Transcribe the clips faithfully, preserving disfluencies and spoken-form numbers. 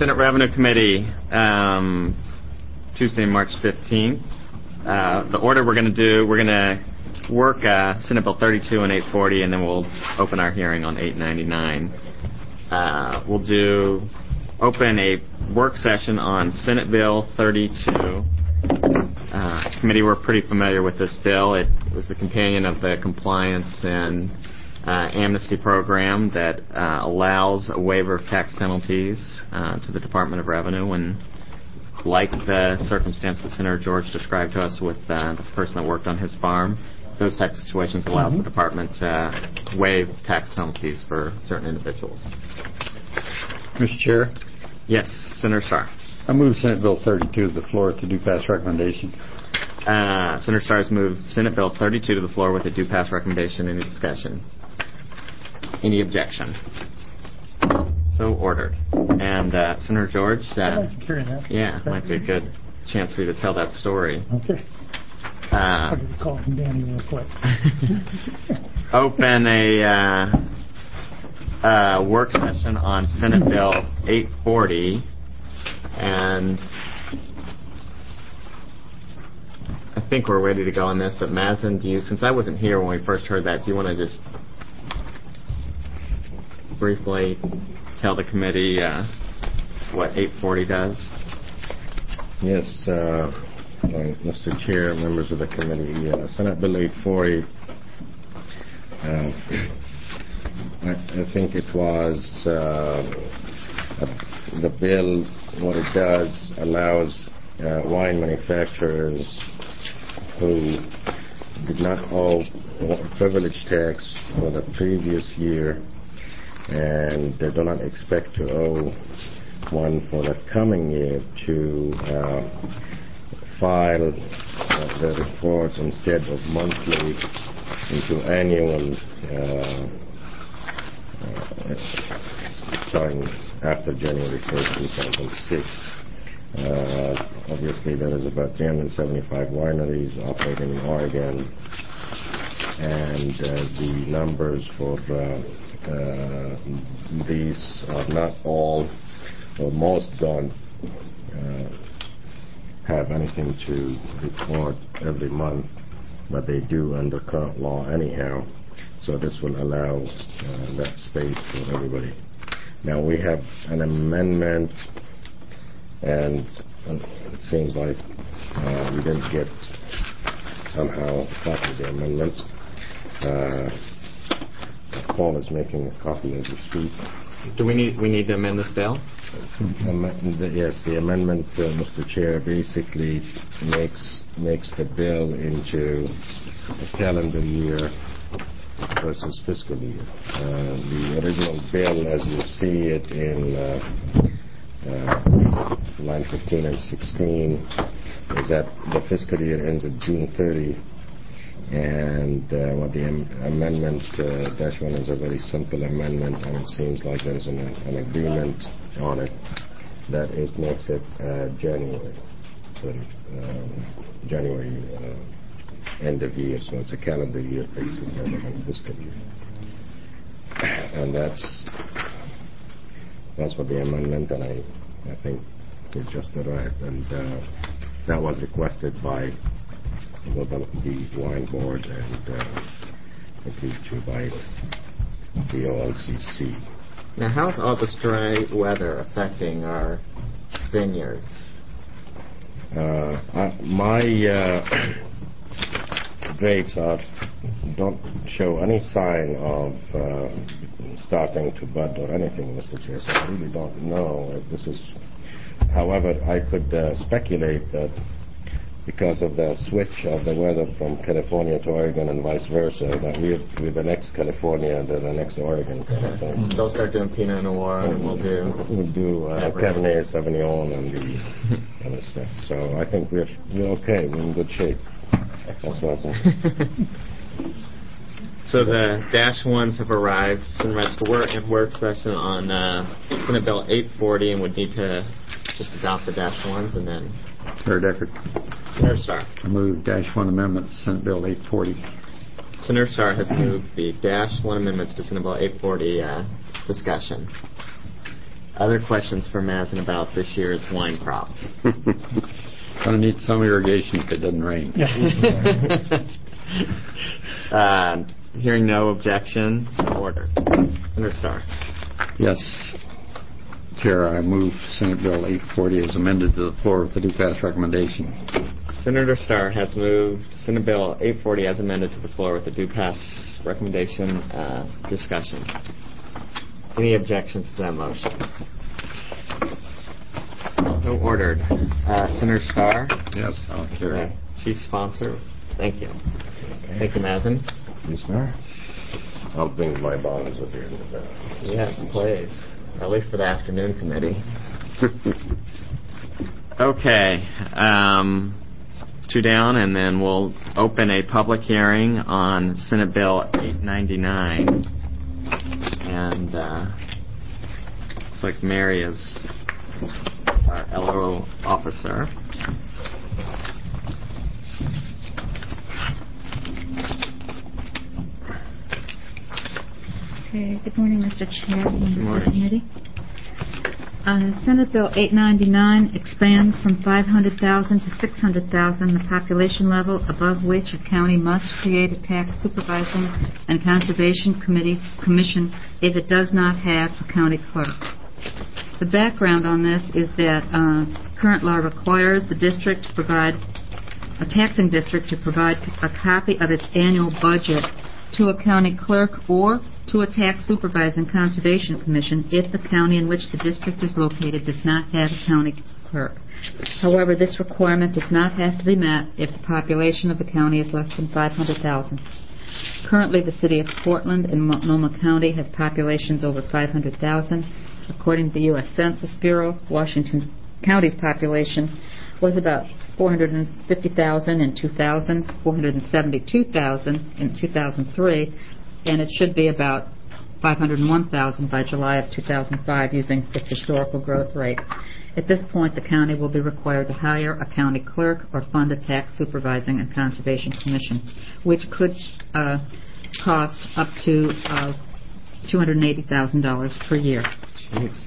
Senate Revenue Committee, um, Tuesday, March fifteenth. Uh, the order we're going to do, we're going to work uh, Senate Bill thirty-two and eight forty, and then we'll open our hearing on eight ninety-nine. Uh, we'll do open a work session on Senate Bill thirty-two. Uh, committee, we're pretty familiar with this bill. It was the companion of the compliance and uh, amnesty program that uh, allows a waiver of tax penalties uh, to the Department of Revenue when, like the circumstance that Senator George described to us with uh, the person that worked on his farm, those types of situations allows mm-hmm. the department to waive tax penalties for certain individuals. Mister Chair? Yes, Senator Starr. I move Senate Bill thirty-two to the floor with the due pass recommendation. Uh, Senator Starr has moved Senate Bill thirty-two to the floor with a due pass recommendation. Any discussion? Any objection? So ordered. And uh, Senator George? Uh, I'd like to carry that. Yeah, okay. Might be a good chance for you to tell that story. Okay. Uh, I'll get a call from Danny real quick. Open a uh, uh, work session on Senate Bill eight forty, and I think we're ready to go on this, but Mazen, do you, since I wasn't here when we first heard that, do you want to just briefly tell the committee uh, what eight forty does? Yes, uh, Mister Chair, members of the committee, uh, Senate Bill eight forty, uh, I, I think it was uh, the bill, what it does, allows uh, wine manufacturers who did not owe privilege tax for the previous year and they do not expect to owe one for the coming year to uh, file uh, the reports instead of monthly into annual uh, uh, starting after January first, two thousand six. Uh, obviously, there is about three hundred seventy-five wineries operating in Oregon, and uh, the numbers for uh, uh, these are not all, or most don't uh, have anything to report every month, but they do under current law anyhow. So this will allow uh, that space for everybody. Now we have an amendment, and it seems like uh, we didn't get somehow a copy of the amendment. Uh, Paul is making a copy as we speak. Do we need we need to amend this bill? Am- yes, the amendment, uh, Mister Chair, basically makes makes the bill into a calendar year versus fiscal year. Uh, the original bill, as you see it in uh, uh, line fifteen and sixteen, is that the fiscal year ends at June thirtieth. And uh, what the am- amendment uh, dash one is a very simple amendment, and it seems like there is an, an agreement on it that it makes it uh, January, um, January uh, end of year, so it's a calendar year basis rather than fiscal year, and that's that's what the amendment, and I I think it just arrived, and uh, that was requested by the, the wine board and uh, agreed to by the O L C C. Now, how is all this dry weather affecting our vineyards? Uh, I, my uh, grapes are don't show any sign of uh, starting to bud or anything, Mister Chair. So I really don't know if this is. However, I could uh, speculate that because of the switch of the weather from California to Oregon and vice versa, that we're, we're the next California, they're the next Oregon kind of thing. They'll start doing Pinot Noir, and we'll do we'll do uh, Cabernet Sauvignon and the other stuff. So I think we're we're okay. We're in good shape. That's what I think. So the dash ones have arrived. Senator Metzger, we're in work session on uh, Senate Bill eight forty, and would need to just adopt the dash ones, and then. Senator Deckard. Senator Starr. I move dash one amendment to Senate Bill eight forty. Senator Starr has moved the dash one amendments to Senate Bill eight forty uh, discussion. Other questions for Mazen about this year's wine crop? Gonna need some irrigation if it doesn't rain. uh, hearing no objection, so ordered. Senator Starr. Yes, Chair, I move Senate Bill eight forty as amended to the floor with the due pass recommendation. Senator Starr has moved Senate Bill eight forty as amended to the floor with the due pass recommendation. Uh, discussion. Any objections to that motion? So ordered. Uh, Senator Starr? Yes, I'll carry. Uh, Chief Sponsor? Thank you. Okay. Thank you, Mazen. Yes, sir. I'll bring my bonds with you. Yes, please. At least for the afternoon committee. Okay. Um, two down, and then we'll open a public hearing on Senate Bill eight ninety-nine. And uh, looks like Mary is our L O officer. Okay, good morning, Mister Chair, members Good of the morning. committee. Uh, Senate Bill eight ninety-nine expands from five hundred thousand to six hundred thousand the population level above which a county must create a tax supervising and conservation committee commission if it does not have a county clerk. The background on this is that uh, current law requires the district to provide a taxing district to provide a copy of its annual budget to a county clerk or to a tax supervising conservation commission if the county in which the district is located does not have a county clerk. However, this requirement does not have to be met if the population of the county is less than five hundred thousand. Currently, the city of Portland and Multnomah County have populations over five hundred thousand. According to the U S Census Bureau, Washington County's population was about four hundred fifty thousand in two thousand, four hundred seventy-two thousand in two thousand three, and it should be about five hundred one thousand by July of two thousand five using its historical growth rate. At this point, the county will be required to hire a county clerk or fund a tax supervising and conservation commission, which could uh, cost up to uh, two hundred eighty thousand dollars per year. Thanks.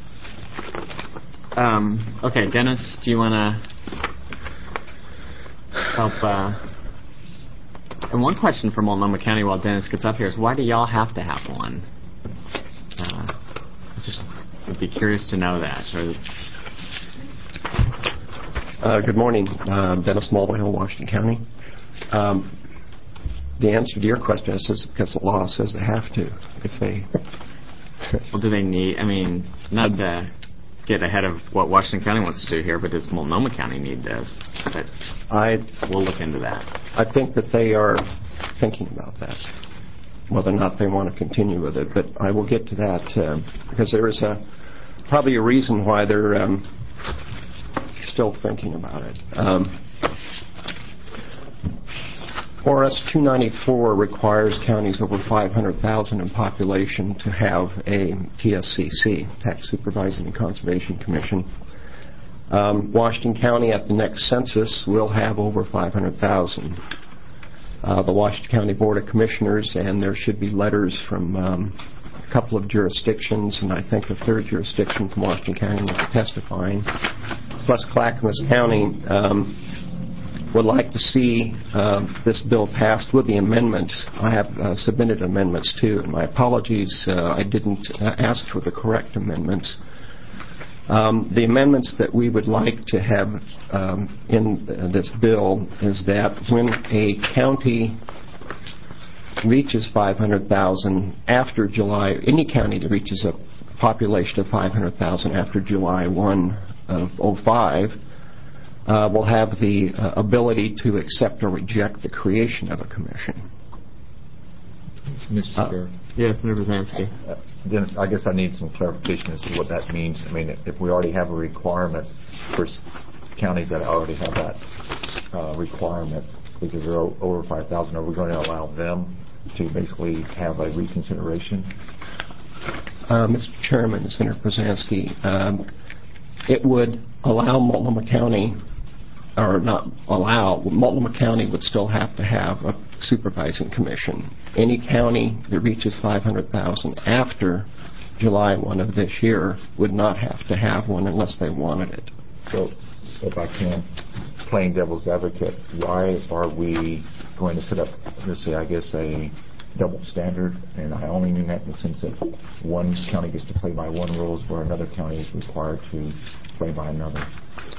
Um, okay, Dennis, do you want to help? Uh, and one question for Multnomah County while Dennis gets up here is, why do y'all have to have one? Uh, I just would be curious to know that. Or, Uh, good morning. Uh, Dennis Mulvihill, Washington County. Um, the answer to your question is because the law says they have to. If they... well, do they need, I mean, not to get ahead of what Washington County wants to do here, but does Multnomah County need this? But I, we'll look into that. I think that they are thinking about that, whether or not they want to continue with it. But I will get to that uh, because there is a, probably a reason why they're um, still thinking about it. Um, O R S two ninety-four requires counties over five hundred thousand in population to have a T S C C, Tax Supervising and Conservation Commission. Um, Washington County at the next census will have over five hundred thousand. Uh, the Washington County Board of Commissioners, and there should be letters from um, a couple of jurisdictions, and I think a third jurisdiction from Washington County will be testifying, plus Clackamas County. Um, would like to see uh, this bill passed with the amendments. I have uh, submitted amendments too, and my apologies, uh, I didn't uh, ask for the correct amendments. Um, the amendments that we would like to have um, in uh, this bill is that when a county reaches five hundred thousand after July, any county that reaches a population of five hundred thousand after July first of oh five, Uh, will have the uh, ability to accept or reject the creation of a commission. Mister Uh, Chair. Yes, Senator Brzezinski. Uh, Dennis, I guess I need some clarification as to what that means. I mean, if we already have a requirement for s- counties that already have that uh, requirement because they're o- over five thousand, are we going to allow them to basically have a reconsideration? Uh, Mister Chairman, Senator Brzezinski, um, it would allow Multnomah County, or not allow, Multnomah County would still have to have a supervising commission. Any county that reaches five hundred thousand after July first of this year would not have to have one unless they wanted it. So, if I can, plain devil's advocate, why are we going to put up, let's say, I guess, a double standard? And I only mean that in the sense that one county gets to play by one rules where another county is required to play by another.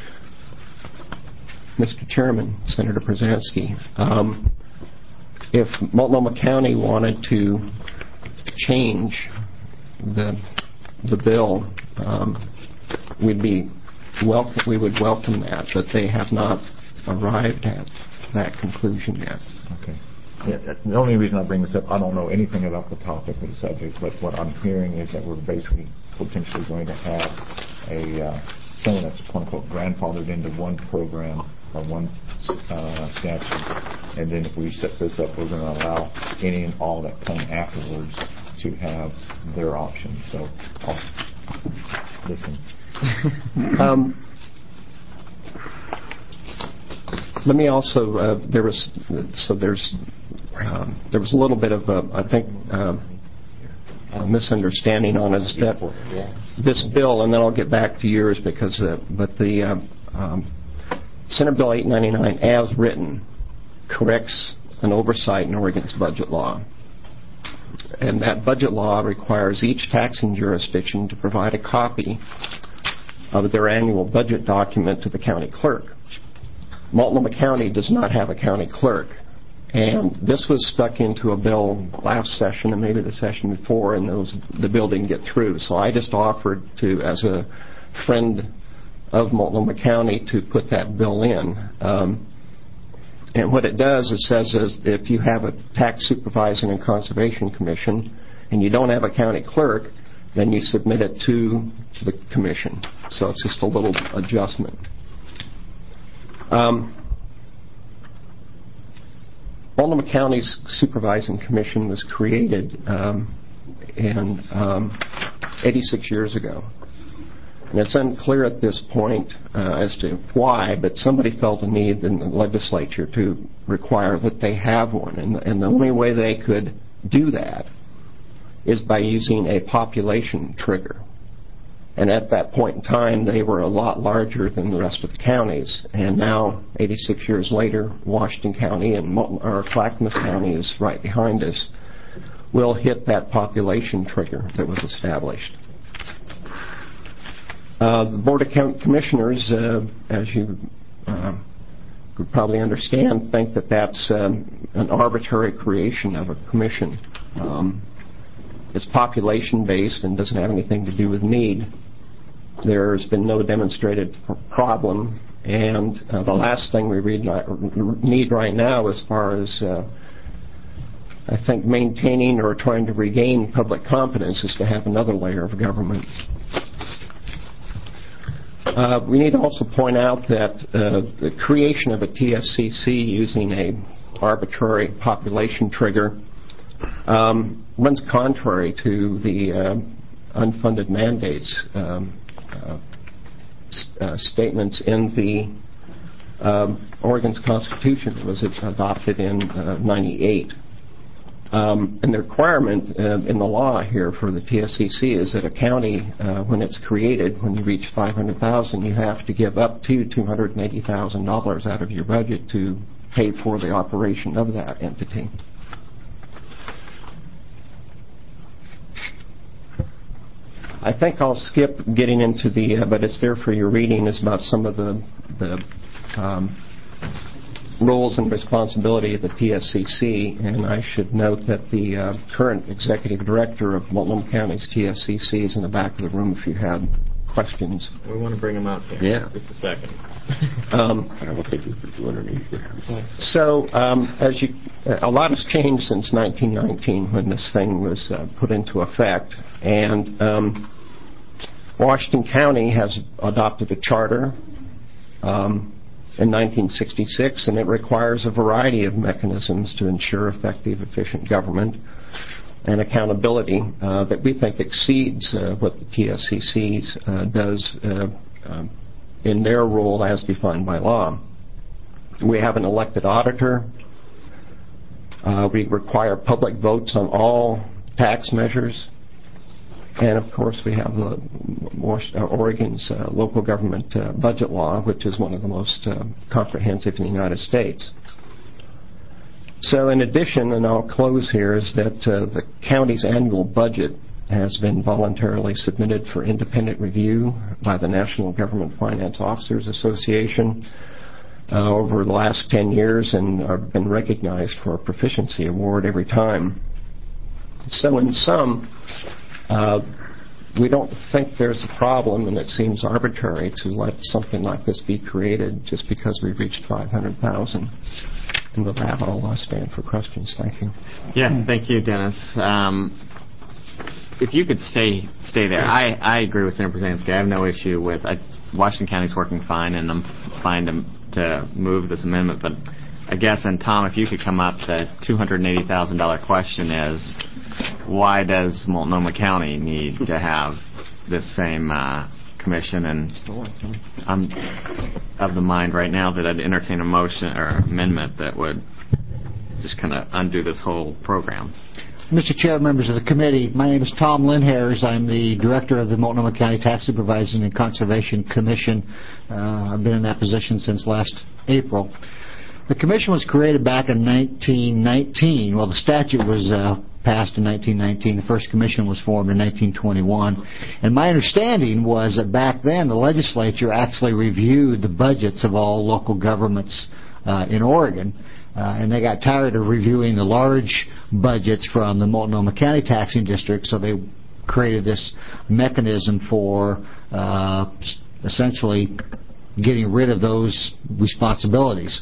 Mister Chairman, Senator Brzezinski, um, if Multnomah County wanted to change the the bill, um, we'd be welcome. We would welcome that, but they have not arrived at that conclusion yet. Okay. Yeah, the only reason I bring this up, I don't know anything about the topic or the subject, but what I'm hearing is that we're basically potentially going to have a uh, someone that's quote-unquote grandfathered into one program or one uh, statute, and then if we set this up, we're going to allow any and all that come afterwards to have their options. So, I'll listen. Um, let me also uh, there was so there's um, there was a little bit of a, I think uh, a misunderstanding on it. That this bill, and then I'll get back to yours because uh, but the uh, um, Senate Bill eight ninety-nine, as written, corrects an oversight in Oregon's budget law. And that budget law requires each taxing jurisdiction to provide a copy of their annual budget document to the county clerk. Multnomah County does not have a county clerk. And this was stuck into a bill last session and maybe the session before, and those, the bill didn't get through. So I just offered to, as a friend of Multnomah County, to put that bill in. Um, And what it does, it says is if you have a tax supervising and conservation commission and you don't have a county clerk, then you submit it to the commission. So it's just a little adjustment. Um, Multnomah County's supervising commission was created um, in um, eighty-six years ago. And it's unclear at this point uh, as to why, but somebody felt a need in the legislature to require that they have one. And, and the only way they could do that is by using a population trigger. And at that point in time, they were a lot larger than the rest of the counties. And now, eighty-six years later, Washington County and Multnomah, or Clackamas County is right behind us, will hit that population trigger that was established. Uh, the Board of Commissioners, uh, as you uh, could probably understand, think that that's um, an arbitrary creation of a commission. Um, it's population-based and doesn't have anything to do with need. There's been no demonstrated problem, and uh, the last thing we read, need right now as far as, uh, I think, maintaining or trying to regain public confidence is to have another layer of government. Uh, we need to also point out that uh, the creation of a T S C C using a arbitrary population trigger um, runs contrary to the uh, unfunded mandates um, uh, uh, statements in the um, Oregon's Constitution that was adopted in uh, ninety-eight. Um, and the requirement uh, in the law here for the T S C C is that a county, uh, when it's created, when you reach five hundred thousand dollars, you have to give up to two hundred eighty thousand dollars out of your budget to pay for the operation of that entity. I think I'll skip getting into the, uh, but it's there for your reading, is about some of the, the um, roles and responsibility of the T S C C, and I should note that the uh, current executive director of Multnomah County's T S C C is in the back of the room if you have questions. We want to bring him up here. Yeah. Just a second. Um, I will take you for two hundred eighty. so, um, as you, a lot has changed since nineteen nineteen when this thing was uh, put into effect, and um, Washington County has adopted a charter Um, in nineteen sixty-six, and it requires a variety of mechanisms to ensure effective, efficient government and accountability uh, that we think exceeds uh, what the T S C C uh, does uh, uh, in their role as defined by law. We have an elected auditor. Uh, we require public votes on all tax measures. And, of course, we have the uh, Oregon's uh, local government uh, budget law, which is one of the most uh, comprehensive in the United States. So in addition, and I'll close here, is that uh, the county's annual budget has been voluntarily submitted for independent review by the National Government Finance Officers Association uh, over the last ten years, and have been recognized for a proficiency award every time. So in sum, uh, we don't think there's a problem, and it seems arbitrary to let something like this be created just because we reached five hundred thousand. And with that, I'll uh, stand for questions. Thank you. Yeah, thank you, Dennis. Um, if you could stay stay there. I, I agree with Senator Brzezinski. I have no issue with I, Washington County's working fine, and I'm fine to, to move this amendment. But I guess, and Tom, if you could come up, the two hundred eighty thousand dollars question is, why does Multnomah County need to have this same uh, commission? And I'm of the mind right now that I'd entertain a motion or amendment that would just kind of undo this whole program. Mister Chair, members of the committee, my name is Tom Linhares. I'm the director of the Multnomah County Tax Supervising and Conservation Commission. Uh, I've been in that position since last April. The commission was created back in nineteen nineteen. Well, the statute was uh, passed in nineteen nineteen. The first commission was formed in nineteen twenty-one. And my understanding was that back then the legislature actually reviewed the budgets of all local governments uh, in Oregon. Uh, and they got tired of reviewing the large budgets from the Multnomah County taxing district, so they created this mechanism for uh, essentially getting rid of those responsibilities.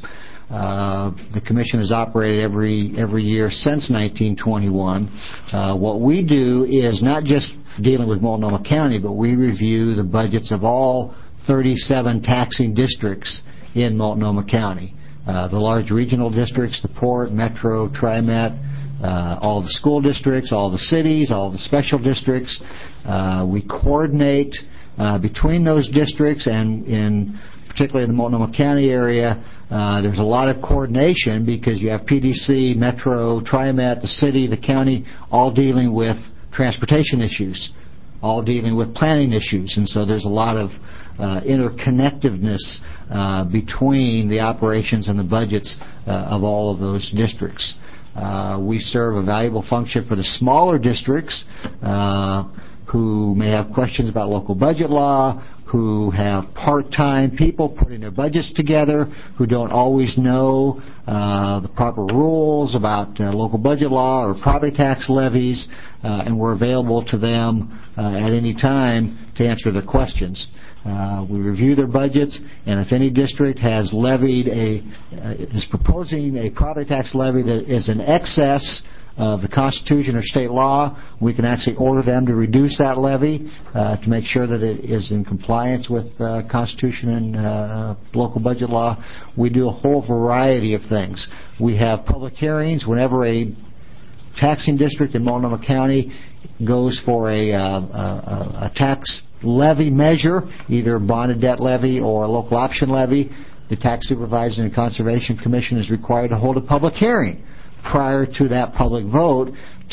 Uh, the commission has operated every every year since nineteen twenty-one. Uh, what we do is not just dealing with Multnomah County, but we review the budgets of all thirty-seven taxing districts in Multnomah County. Uh, the large regional districts, the Port, Metro, TriMet, uh, all the school districts, all the cities, all the special districts. Uh, we coordinate uh, between those districts, and in particularly in the Multnomah County area, uh, there's a lot of coordination because you have P D C, Metro, TriMet, the city, the county, all dealing with transportation issues, all dealing with planning issues, and so there's a lot of uh, interconnectedness uh, between the operations and the budgets uh, of all of those districts. Uh, we serve a valuable function for the smaller districts uh, who may have questions about local budget law, who have part-time people putting their budgets together, who don't always know uh, the proper rules about uh, local budget law or property tax levies, uh, and we're available to them uh, at any time to answer their questions. Uh, we review their budgets, and if any district has levied a, uh, is proposing a property tax levy that is in excess of the Constitution or state law, we can actually order them to reduce that levy uh, to make sure that it is in compliance with uh, Constitution and uh, local budget law. We do a whole variety of things. We have public hearings whenever a taxing district in Multnomah County goes for a, uh, a, a tax levy measure, either a bonded debt levy or a local option levy. The Tax Supervising and Conservation Commission is required to hold a public hearing prior to that public vote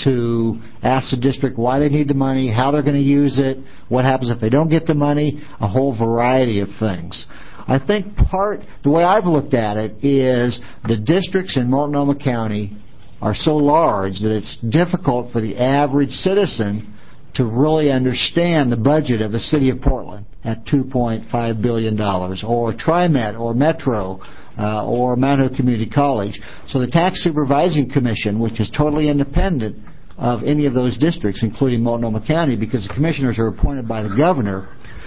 to ask the district why they need the money, how they're going to use it, what happens if they don't get the money, a whole variety of things. I think part, the way I've looked at it is the districts in Multnomah County are so large that it's difficult for the average citizen to really understand the budget of the city of Portland at two point five billion dollars, or TriMet, or Metro, uh, or Mount Hood Community College. So the Tax Supervising Commission, which is totally independent of any of those districts, including Multnomah County, because the commissioners are appointed by the governor,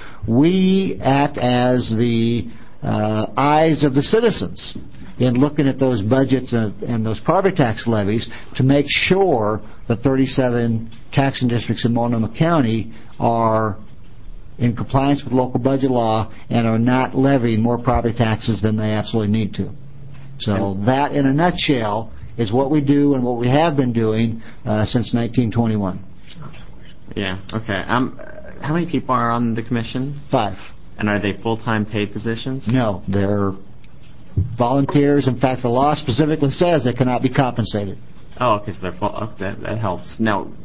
we act as the uh, eyes of the citizens in looking at those budgets and, and those property tax levies to make sure the thirty-seven taxing districts in Multnomah County are in compliance with local budget law and are not levying more property taxes than they absolutely need to. So that, in a nutshell, is what we do and what we have been doing uh, since nineteen twenty-one. Yeah, okay. Um, how many people are on the commission? Five. And are they full-time paid positions? No, they're volunteers. In fact, the law specifically says they cannot be compensated. Oh, okay, so they're full. Oh, that, that helps. Now,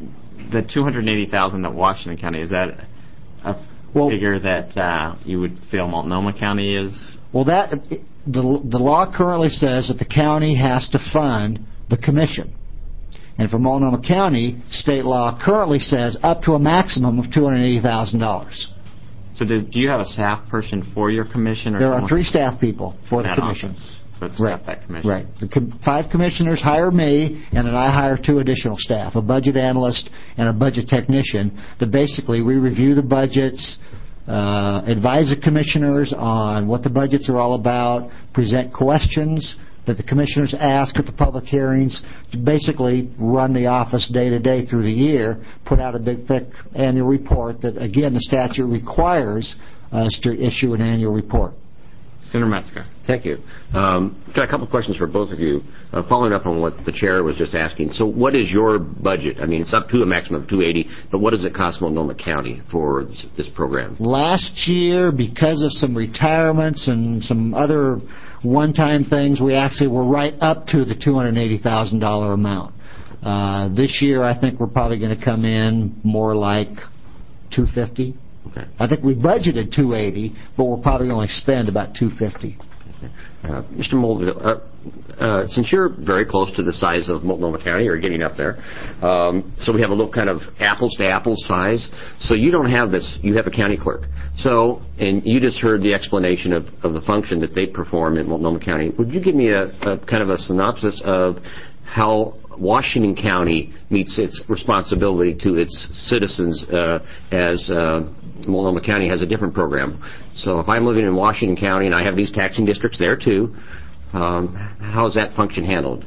the two hundred eighty thousand that Washington County, is that a Well- figure that uh, you would feel Multnomah County is? Well, that the the law currently says that the county has to fund the commission. And for Multnomah County, state law currently says up to a maximum of two hundred eighty thousand dollars. So do, do you have a staff person for your commission? Or There are someone three staff people for in the that commission. office that Right. staff that commission? Right. The com- five commissioners hire me, and then I hire two additional staff, a budget analyst and a budget technician, that basically we review the budgets, uh, advise the commissioners on what the budgets are all about, present questions that the commissioners ask at the public hearings, to basically run the office day to day through the year, put out a big, thick annual report that, again, the statute requires us to issue an annual report. Senator Metzger. Thank you. Um, got a couple of questions for both of you. Uh, following up on what the chair was just asking. So what is your budget? I mean, it's up to a maximum of two hundred eighty, but what does it cost Multnomah County for this, this program? Last year, because of some retirements and some other one-time things, we actually were right up to the two hundred eighty thousand dollars amount. Uh, this year, I think we're probably going to come in more like two hundred fifty. Okay. I think we budgeted two hundred eighty, but we'll probably only spend about two hundred fifty. Uh, Mister Moldville, uh, uh, since you're very close to the size of Multnomah County, or getting up there, um, so we have a little kind of apples to apples size. So you don't have this. You have a county clerk. So, and you just heard the explanation of, of the function that they perform in Multnomah County. Would you give me a, a kind of a synopsis of how Washington County meets its responsibility to its citizens uh, as uh, Multnomah County has a different program? So if I'm living in Washington County and I have these taxing districts there too, um, how is that function handled?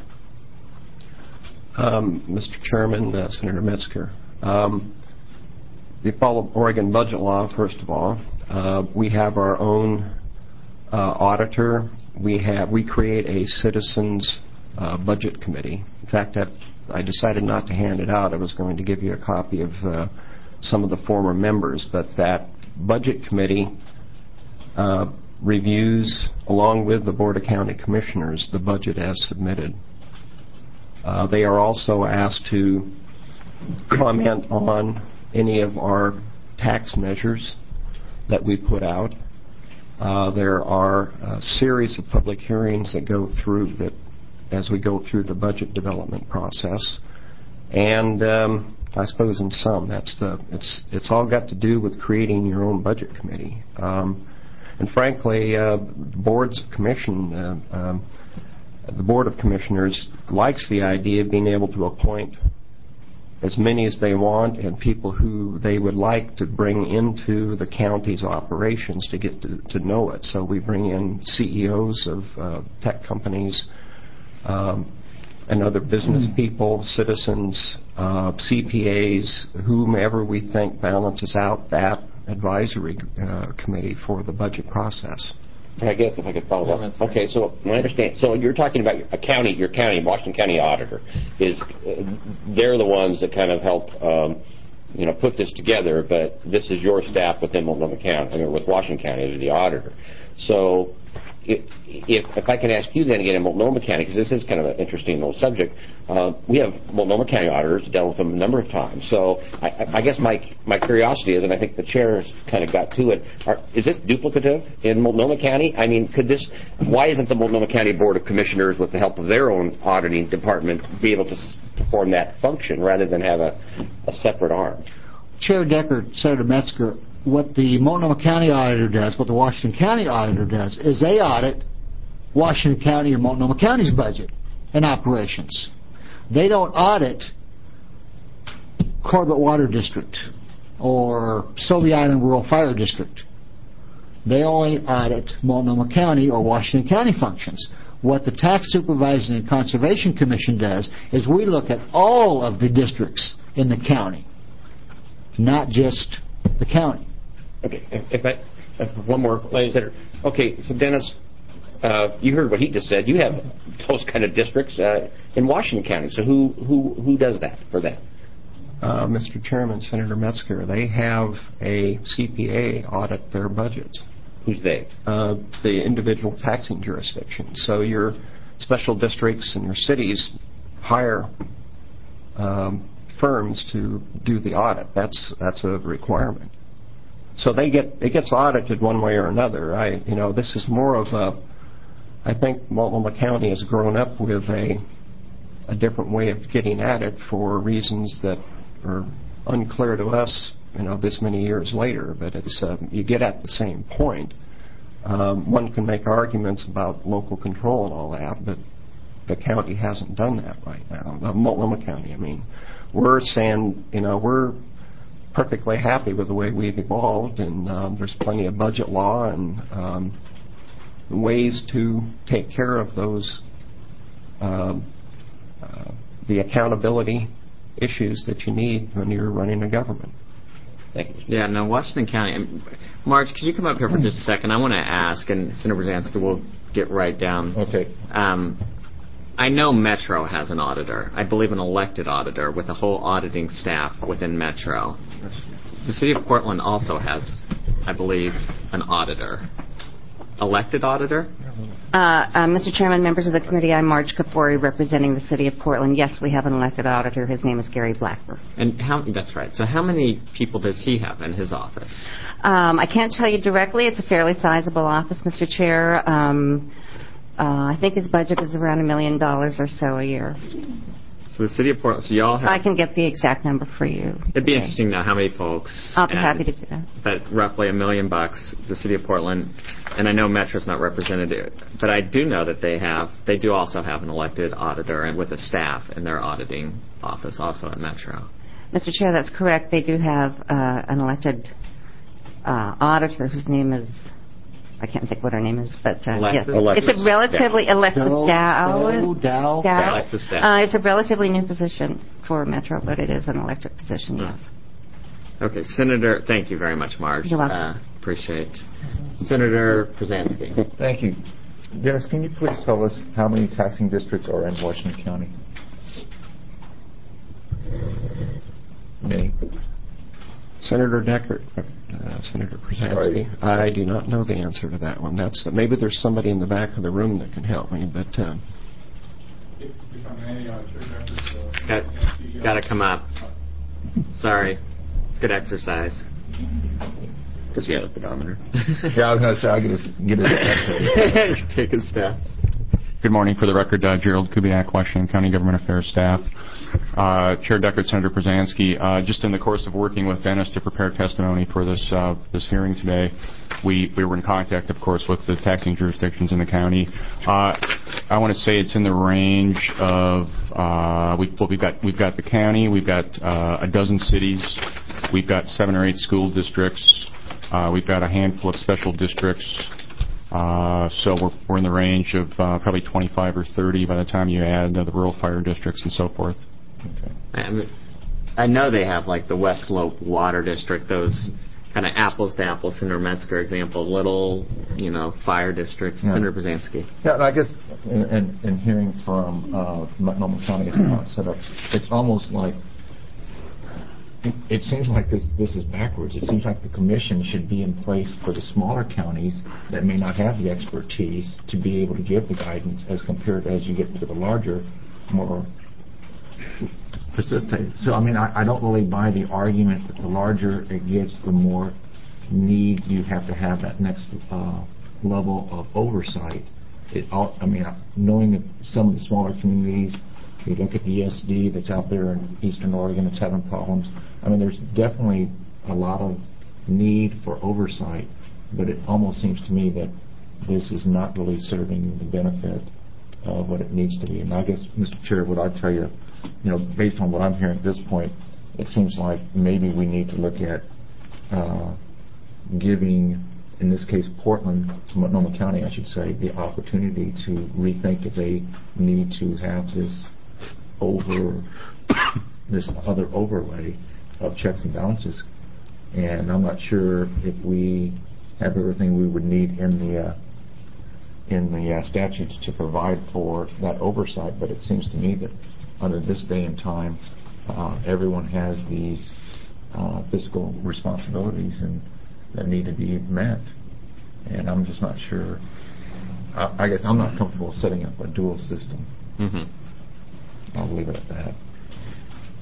Um, Mister Chairman, uh, Senator Metzger, um, we follow Oregon budget law, first of all. Uh, we have our own uh, auditor. We have we create a citizens uh, budget committee. In fact, I, I decided not to hand it out. I was going to give you a copy of uh, some of the former members, but that budget committee uh, reviews, along with the Board of County Commissioners, the budget as submitted. Uh, they are also asked to comment on any of our tax measures that we put out. Uh, there are a series of public hearings that go through that as we go through the budget development process. And um, I suppose in sum, that's the it's it's all got to do with creating your own budget committee. Um, and frankly, uh, the board's commission, uh, um, the Board of Commissioners likes the idea of being able to appoint as many as they want and people who they would like to bring into the county's operations to get to, to know it. So we bring in C E Os of uh, tech companies, um, and other business people, citizens, uh, C P As, whomever we think balances out that advisory uh, committee for the budget process. I guess if I could follow up. Okay, so I understand. So you're talking about a county, your county, Washington County auditor, is uh, they're the ones that kind of help, um, you know, put this together. But this is your staff within Multnomah County, I mean, with Washington County, the auditor. So if, if if I can ask you then again in Multnomah County, because this is kind of an interesting little subject, uh, we have Multnomah County auditors, dealt with them a number of times. So I, I guess my my curiosity is, and I think the chair has kind of got to it, are, is this duplicative in Multnomah County? I mean, could this, why isn't the Multnomah County Board of Commissioners, with the help of their own auditing department, be able to s- perform that function rather than have a, a separate arm? Chair Decker, Senator Metzger, what the Multnomah County auditor does, what the Washington County auditor does, is they audit Washington County or Multnomah County's budget and operations. They don't audit Corbett Water District or Sobey Island Rural Fire District. They only audit Multnomah County or Washington County functions. What the Tax Supervising and Conservation Commission does is we look at all of the districts in the county, not just the county. Okay, if, if I, if one more consider. Okay, so Dennis, uh, you heard what he just said. You have those kind of districts uh, in Washington County. So who who who does that for them? Uh, Mister Chairman, Senator Metzger, they have a C P A audit their budgets. Who's they? Uh, the individual taxing jurisdictions. So your special districts and your cities hire um, firms to do the audit. That's that's a requirement. So they get it gets audited one way or another. I you know this is more of a. I think Multnomah County has grown up with a a different way of getting at it for reasons that are unclear to us. You know, this many years later, but it's uh, you get at the same point. Um, one can make arguments about local control and all that, but the county hasn't done that right now. Uh, Multnomah County, I mean, we're saying, you know, we're perfectly happy with the way we've evolved, and um, there's plenty of budget law and um, ways to take care of those, um, uh, the accountability issues that you need when you're running a government. Thank you. Yeah, no, Washington County. And Marge, could you come up here for just a second? I want to ask, and Senator Brzezinski will get right down. Okay. Um, I know Metro has an auditor. I believe an elected auditor with a whole auditing staff within Metro. The City of Portland also has, I believe, an auditor. Elected auditor? Uh, uh, Mister Chairman, members of the committee, I'm Marge Kapori, representing the City of Portland. Yes, we have an elected auditor. His name is Gary Blackburn. And how? That's right. So how many people does he have in his office? Um, I can't tell you directly. It's a fairly sizable office, Mister Chair. Um, uh, I think his budget is around a million dollars or so a year. So the City of Portland, so y'all have... I can get the exact number for you. It'd be okay. interesting to know how many folks... I'll be and, happy to do that. But roughly a million bucks, the City of Portland, and I know Metro's not represented, but I do know that they have, they do also have an elected auditor and with a staff in their auditing office also at Metro. Mister Chair, that's correct. They do have uh, an elected uh, auditor whose name is... I can't think what her name is, but uh, yes, Alexis it's a relatively Dow. Alexis Dow. Dow. Dow. Dow. Alexis Dow. Uh, it's a relatively new position for Metro, but it is an elected position. Yes. Okay, Senator. Thank you very much, Marge. You're welcome. Uh, appreciate. Senator Brzezinski. Thank you. Dennis, can you please tell us how many taxing districts are in Washington County? Many. Senator Deckert, uh, Senator Brzezinski, Right. I do not know the answer to that one. That's maybe there's somebody in the back of the room that can help me, but um, If, if I may, uh, Chair Deckert, uh, Got, got to come up. Sorry, it's good exercise. Does he have a pedometer? Yeah, I was going to say, I'll get his, get his Take his steps. Good morning. For the record, uh, Gerald Kubiak, Washington County Government Affairs staff. Uh, Chair Deckert, Senator Brzezinski, uh, just in the course of working with Dennis to prepare testimony for this uh, this hearing today, we, we were in contact, of course, with the taxing jurisdictions in the county. Uh, I want to say it's in the range of uh, we, well, we've got we've got the county, we've got uh, a dozen cities, we've got seven or eight school districts, uh, we've got a handful of special districts. Uh, so we're, we're in the range of uh, probably twenty-five or thirty by the time you add uh, the rural fire districts and so forth. Okay. I, mean, I know they have like the West Slope Water District, those kind of apples to apples, Senator Metzger example, little, you know, fire districts. Yeah. Senator Brzezinski. Yeah, and I guess in, in, in hearing from uh, Multnomah County set up, it's almost like it, it seems like this this is backwards. It seems like the commission should be in place for the smaller counties that may not have the expertise to be able to give the guidance as compared as you get to the larger, more persistent. So, I mean, I, I don't really buy the argument that the larger it gets, the more need you have to have that next uh, level of oversight. It, all, I mean, knowing that some of the smaller communities, you look at the E S D that's out there in Eastern Oregon that's having problems. I mean, there's definitely a lot of need for oversight, but it almost seems to me that this is not really serving the benefit of what it needs to be. And I guess, Mister Chair, what I'd tell you, you know, based on what I'm hearing at this point, it seems like maybe we need to look at uh, giving, in this case, Portland, Multnomah County, I should say, the opportunity to rethink if they need to have this over, this other overlay of checks and balances. And I'm not sure if we have everything we would need in the uh, in the uh, statutes to provide for that oversight, but it seems to me that under this day and time, uh, everyone has these uh, fiscal responsibilities and that need to be met. And I'm just not sure. I, I guess I'm not comfortable setting up a dual system. Mm-hmm. I'll leave it at that.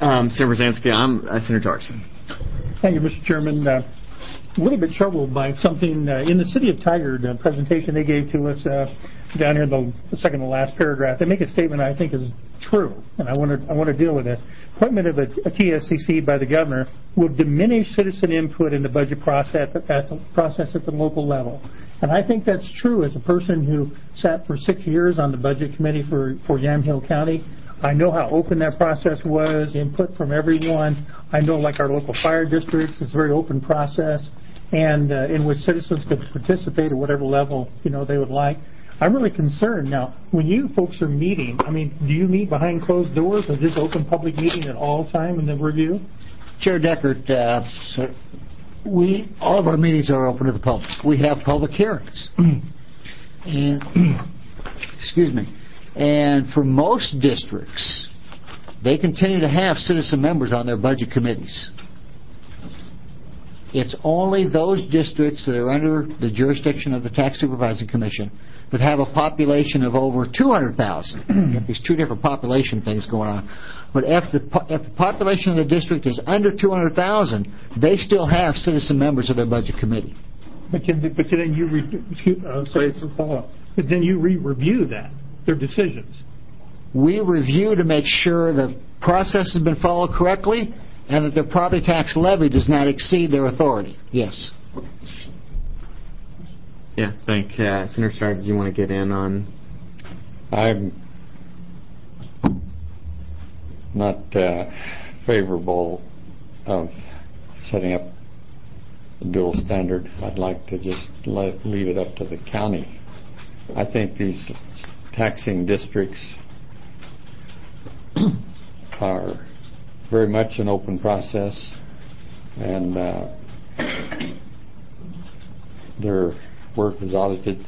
Um, Senator Brzezinski, I'm uh, Senator George. Thank you, Mister Chairman. Uh, a little bit troubled by something uh, in the City of Tigard uh, presentation they gave to us uh, down here in the, the second to last paragraph. They make a statement I think is true, and I want to I want to deal with this. Appointment of a, a T S C C by the governor will diminish citizen input in the budget process at the process at the local level. And I think that's true as a person who sat for six years on the budget committee for, for Yamhill County. I know how open that process was, input from everyone. I know, like our local fire districts, it's a very open process, and uh, in which citizens could participate at whatever level, you know, they would like. I'm really concerned now. When you folks are meeting, I mean, do you meet behind closed doors, or is this open public meeting at all time in the review? Chair Deckert, uh, so we all of our meetings are open to the public. We have public hearings, and excuse me. And for most districts, they continue to have citizen members on their budget committees. It's only those districts that are under the jurisdiction of the Tax Supervising Commission that have a population of over two hundred thousand. You have these two different population things going on. But if the, if the population of the district is under two hundred thousand, they still have citizen members of their budget committee. But, can, but then you re, excuse, uh, sorry for follow-up. But then you re-review that, their decisions. We review to make sure the process has been followed correctly and that their property tax levy does not exceed their authority. Yes. Yeah, I think uh, Senator Starr, did you want to get in on? I'm not uh, favorable of setting up a dual standard. I'd like to just let, leave it up to the county. I think these taxing districts are very much an open process, and uh, their work is audited.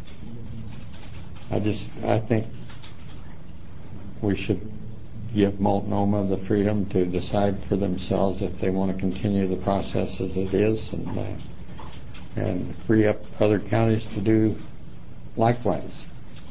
I just, I think we should give Multnomah the freedom to decide for themselves if they want to continue the process as it is, and uh, and free up other counties to do likewise.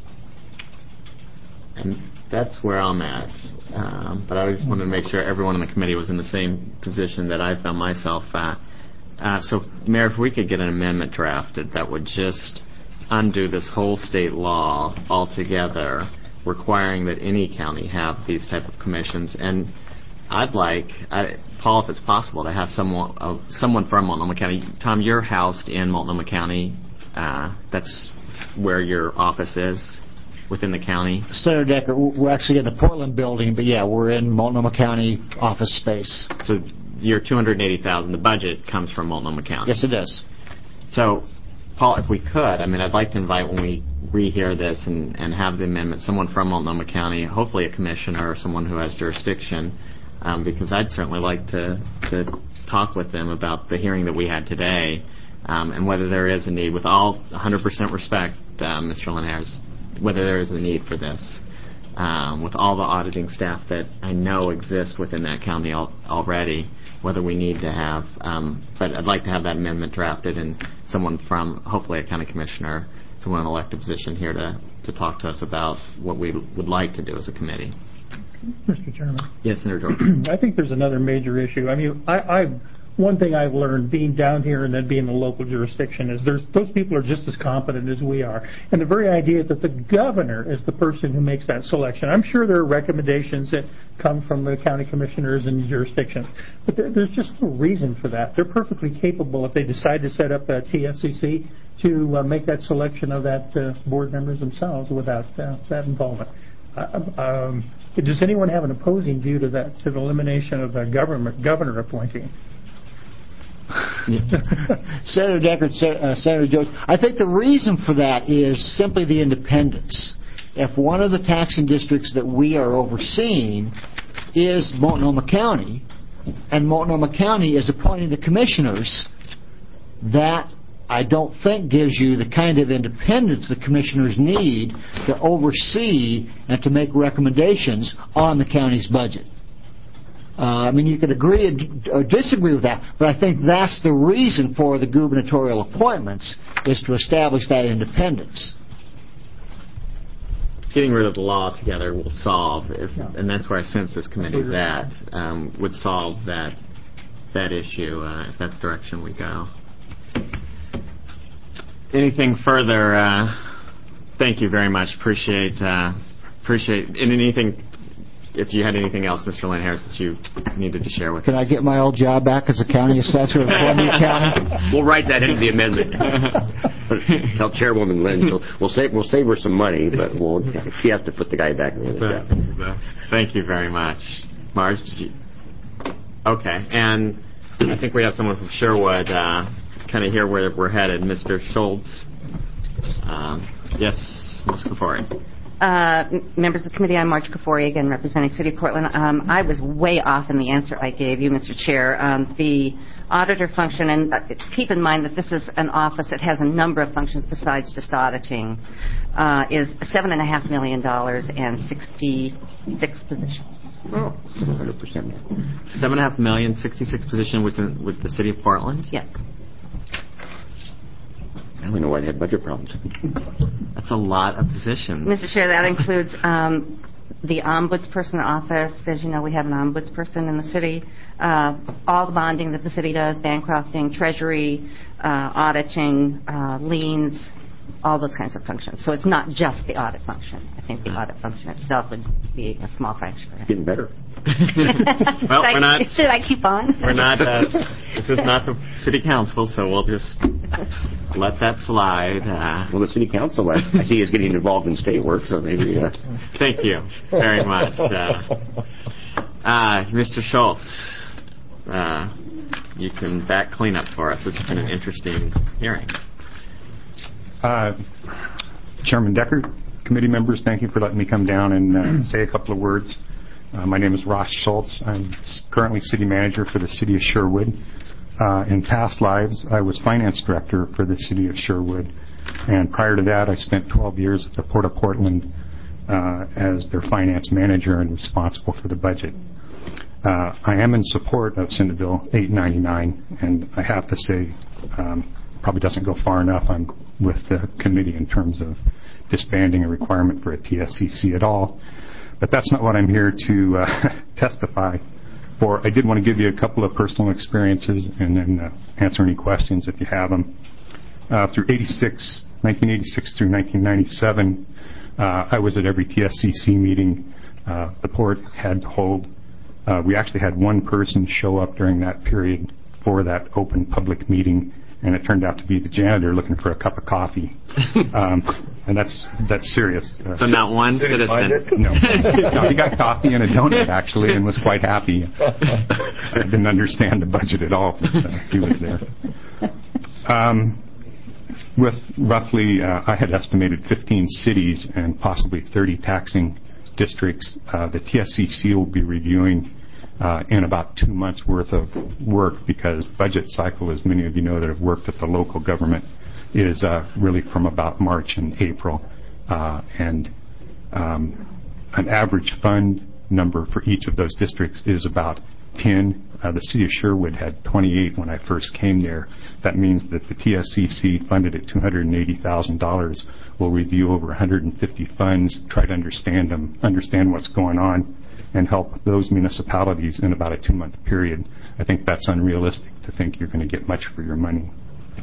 And that's where I'm at. Um, but I just wanted to make sure everyone in the committee was in the same position that I found myself at. Uh, so, Mayor, if we could get an amendment drafted that would just undo this whole state law altogether, requiring that any county have these type of commissions. And I'd like, I, Paul, if it's possible, to have someone uh, someone from Multnomah County. Tom, you're housed in Multnomah County. Uh, that's where your office is within the county. Senator Decker, we're actually in the Portland building, but yeah, we're in Multnomah County office space. So your two hundred eighty thousand dollars, the budget comes from Multnomah County. Yes, it does. So, Paul, if we could, I mean, I'd like to invite, when we rehear this and, and have the amendment, someone from Multnomah County, hopefully a commissioner or someone who has jurisdiction, um, because I'd certainly like to, to talk with them about the hearing that we had today, um, and whether there is a need, with all one hundred percent respect, uh, Mister Linhares, whether there is a need for this, um, with all the auditing staff that I know exist within that county al- already, whether we need to have, um, but I'd like to have that amendment drafted and someone from, hopefully a county commissioner, someone in an elected position here to, to talk to us about what we would like to do as a committee. Mister Chairman. Yes, Senator George. I think there's another major issue. I mean, I, I one thing I've learned being down here and then being in a local jurisdiction is there's those people are just as competent as we are. And the very idea that the governor is the person who makes that selection. I'm sure there are recommendations that come from the county commissioners and jurisdictions, but there, there's just no reason for that. They're perfectly capable, if they decide to set up a T S C C, to uh, make that selection of that uh, board members themselves without uh, that involvement. Uh, um, does anyone have an opposing view to that, to the elimination of the government governor appointing? Senator Decker, uh, Senator Jones, I think the reason for that is simply the independence. If one of the taxing districts that we are overseeing is Multnomah County, and Multnomah County is appointing the commissioners, that I don't think gives you the kind of independence the commissioners need to oversee and to make recommendations on the county's budget. Uh, I mean, you could agree or disagree with that, but I think that's the reason for the gubernatorial appointments, is to establish that independence. getting rid of the law together will solve, if, Yeah. and that's where I sense this committee's Agree. at, um, would solve that that issue uh, if that's the direction we go. Anything further? Uh, thank you very much. Appreciate uh, appreciate and anything. If you had anything else, Mister Lynn Harris, that you needed to share with Can us. I get my old job back as a county assessor of Columbia County? We'll write that into the amendment. Tell Chairwoman Lynn, so we'll save we'll save her some money, but we'll she has to put the guy back in the other job. Thank you very much, Marge. Did you? Okay, and I think we have someone from Sherwood, uh, kind of hear where we're headed, Mister Schultz. Um, yes, Miz Kafori. Uh, m- members of the committee, I'm Marge Kafori, again representing City of Portland. Um, I was way off in the answer I gave you, Mister Chair. Um, the auditor function, and uh, keep in mind that this is an office that has a number of functions besides just auditing, uh, is seven and a half million dollars and sixty-six positions. Oh, seven hundred percent. Seven and a half million, sixty-six position within with the City of Portland. Yes. Now we know why they had budget problems. That's a lot of positions. Mister Chair, that includes um, the ombudsperson office. As you know, we have an ombudsperson in the city. Uh, all the bonding that the city does, bankrupting, treasury, uh, auditing, uh, liens, all those kinds of functions. So it's not just the audit function. I think the audit function itself would be a small fraction. It's getting better. Well, we're not. Should I keep on? We're not. Uh, this is not the city council, so we'll just let that slide. Uh, Well, the city council, I, I see, is getting involved in state work, so maybe. Uh, thank you very much, uh, uh, Mister Schultz. Uh, you can back clean up for us. This has been an interesting hearing. Uh, Chairman Decker, committee members, thank you for letting me come down and uh, say a couple of words. Uh, my name is Ross Schultz. I'm s- currently city manager for the city of Sherwood. Uh, in past lives, I was finance director for the city of Sherwood. And prior to that, I spent twelve years at the Port of Portland uh, as their finance manager and responsible for the budget. Uh, I am in support of Senate Bill eight ninety-nine, and I have to say, um, probably doesn't go far enough. I'm with the committee in terms of disbanding a requirement for a T S C C at all. But that's not what I'm here to uh, testify for. I did want to give you a couple of personal experiences and then uh, answer any questions if you have them. Uh, through eighty-six, nineteen eighty-six through nineteen ninety-seven, uh, I was at every T S C C meeting uh, the port had to hold. Uh, we actually had one person show up during that period for that open public meeting, and it turned out to be the janitor looking for a cup of coffee. Um, and that's that's serious. Uh, So not one citizen. no. no, he got coffee and a donut, actually, and was quite happy. I didn't understand the budget at all. But, uh, he was there. Um, with roughly, uh, I had estimated fifteen cities and possibly thirty taxing districts, uh, the T S C C will be reviewing uh, in about two months' worth of work, because budget cycle, as many of you know that have worked at the local government, is uh, really from about March and April. Uh, and um, an average fund number for each of those districts is about ten. Uh, the city of Sherwood had twenty-eight when I first came there. That means that the T S C C, funded at two hundred eighty thousand dollars, will review over one hundred fifty funds, try to understand them, understand what's going on, and help those municipalities in about a two-month period. I think that's unrealistic to think you're going to get much for your money.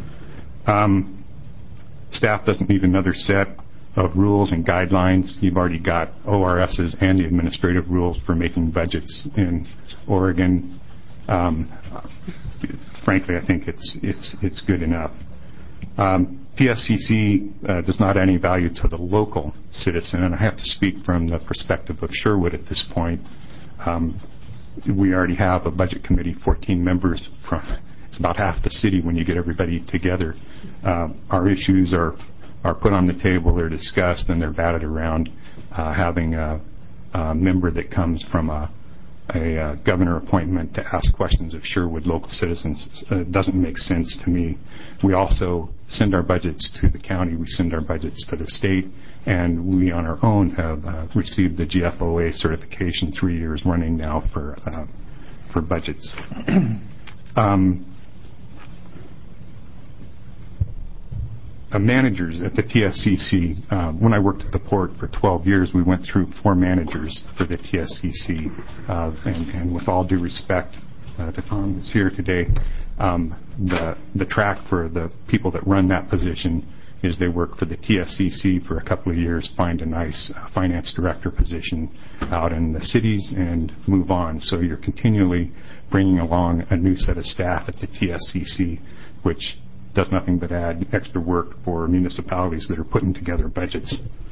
Um, staff doesn't need another set of rules and guidelines. You've already got O R S's and the administrative rules for making budgets in Oregon. Um, frankly, I think it's it's it's good enough. Um, T S C C uh, does not add any value to the local citizen, and I have to speak from the perspective of Sherwood at this point. Um, we already have a budget committee, fourteen members from. It's about half the city when you get everybody together. Uh, our issues are are put on the table, they're discussed, and they're batted around. Uh, having a, a member that comes from a, a, a governor appointment to ask questions of Sherwood local citizens uh, doesn't make sense to me. We also send our budgets to the county, we send our budgets to the state, and we on our own have uh, received the G F O A certification three years running now for uh, for budgets. um, uh, managers at the T S C C. Uh, when I worked at the port for twelve years, we went through four managers for the T S C C. Uh, and, and with all due respect uh, to Tom who's here today, um, the, the track for the people that run that position is they work for the T S C C for a couple of years, find a nice uh, finance director position out in the cities, and move on. So you're continually bringing along a new set of staff at the T S C C, which does nothing but add extra work for municipalities that are putting together budgets.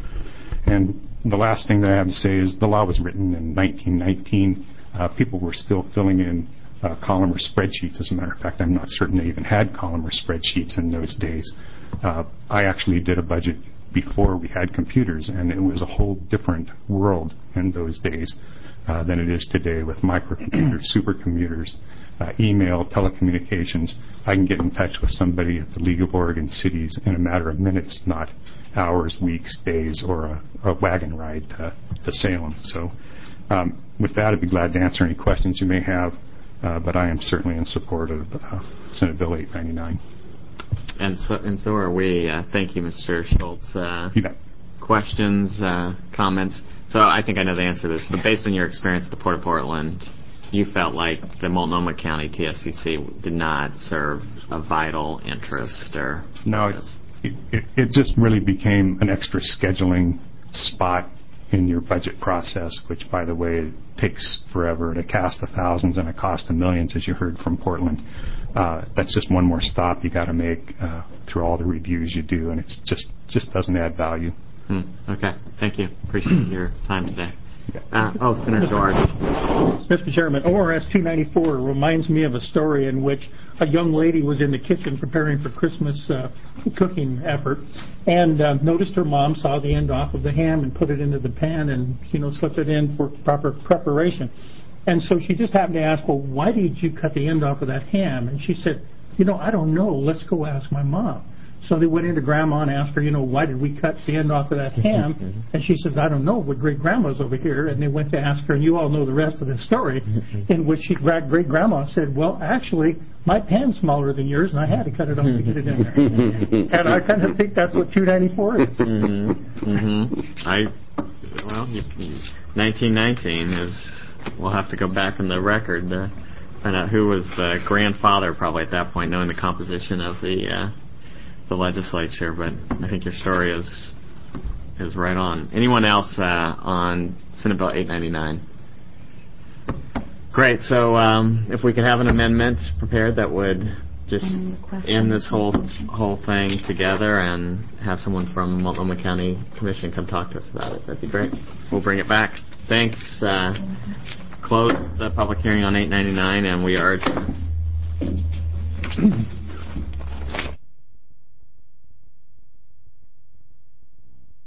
And the last thing that I have to say is the law was written in nineteen nineteen. Uh, people were still filling in uh, column or spreadsheets. As a matter of fact, I'm not certain they even had column or spreadsheets in those days. Uh, I actually did a budget before we had computers, and it was a whole different world in those days uh, than it is today with microcomputers, supercomputers, uh, email, telecommunications. I can get in touch with somebody at the League of Oregon Cities in a matter of minutes, not hours, weeks, days, or a, a wagon ride to, to Salem. So um, with that, I'd be glad to answer any questions you may have, uh, but I am certainly in support of uh, Senate Bill eight ninety-nine. And so, and so are we. Uh, thank you, Mister Schultz. Uh, you bet. Questions, uh, comments? So I think I know the answer to this, but based on your experience at the Port of Portland, you felt like the Multnomah County T S C C did not serve a vital interest, or no, it, it, it just really became an extra scheduling spot in your budget process, which, by the way, takes forever. At a cost of thousands and a cost of millions, as you heard from Portland. Uh, that's just one more stop you got to make uh, through all the reviews you do, and it's just just doesn't add value. Hmm. Okay, thank you. Appreciate your time today. Uh, oh, Senator George. Mister Chairman, O R S two ninety-four reminds me of a story in which a young lady was in the kitchen preparing for Christmas uh, cooking effort, and uh, noticed her mom saw the end off of the ham and put it into the pan and, you know, slipped it in for proper preparation. And so she just happened to ask, well, why did you cut the end off of that ham? And she said, you know, I don't know. Let's go ask my mom. So they went into Grandma and asked her, you know, why did we cut the end off of that ham? And she says, I don't know, but great-grandma's over here. And they went to ask her, and you all know the rest of the story, in which she, great-grandma said, well, actually, my pan's smaller than yours, and I had to cut it off to get it in there. And I kind of think that's what two ninety-four is. Mm-hmm. Mm-hmm. I, well, nineteen nineteen is... We'll have to go back in the record to find out who was the grandfather, probably at that point, knowing the composition of the uh, the legislature. But I think your story is is right on. Anyone else uh, on Senate Bill eight ninety-nine? Great. So um, if we could have an amendment prepared that would just end this whole whole thing together, and have someone from Multnomah County Commission come talk to us about it, that'd be great. We'll bring it back. Thanks. Uh, close the public hearing on eight ninety-nine, and we are adjourned.